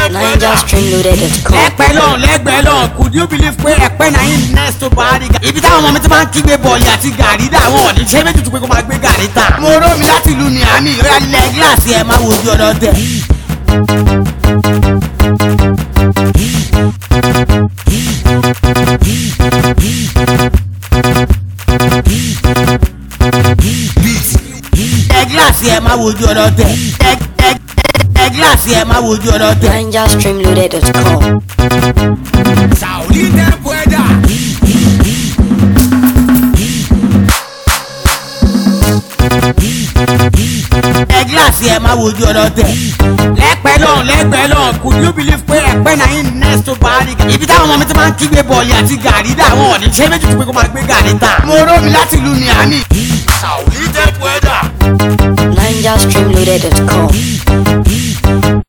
NigerStreamloaded.com. lẹ́gbẹ̀ẹ́ lọ́n could you believe pé ẹ̀pẹ́ náà yín next to bari. ibi táwọn ọmọ mi ti máa ń kígbe bọ̀ọ̀lì àti gàrí dà wọ́n ní ṣé méjì tó pé kó máa gbé gàrí ta. mo ró mi láti ìlú ní àmì ìrora ilẹ̀ gíláàsì ẹ̀ máa wojú ọ̀dọ̀ tẹ̀. gíláàsì ẹ̀ máa wojú ọ̀dọ̀ tẹ̀. gíláàsì ẹ̀ máa wojú ọ̀dọ̀ tẹ̀. NigerStreamloaded.com. Saudi te pueda. gíláàsì ẹ̀ máa wojú ọ̀dọ̀ tẹ̀. lẹ́gbẹ̀ẹ́ lọ́n could you believe pé ẹ̀pẹ́ náà yín next to bari. ibi táwọn ọmọ mi ti máa ń kígbe bọ̀ọ̀lì àti gàrí dà wọ́n ní ṣé méjì tó pé kó máa gbé gàrí ta. mo ró mi láti ìlú ní àmì. Saudi te pueda. NigerStreamloaded.com.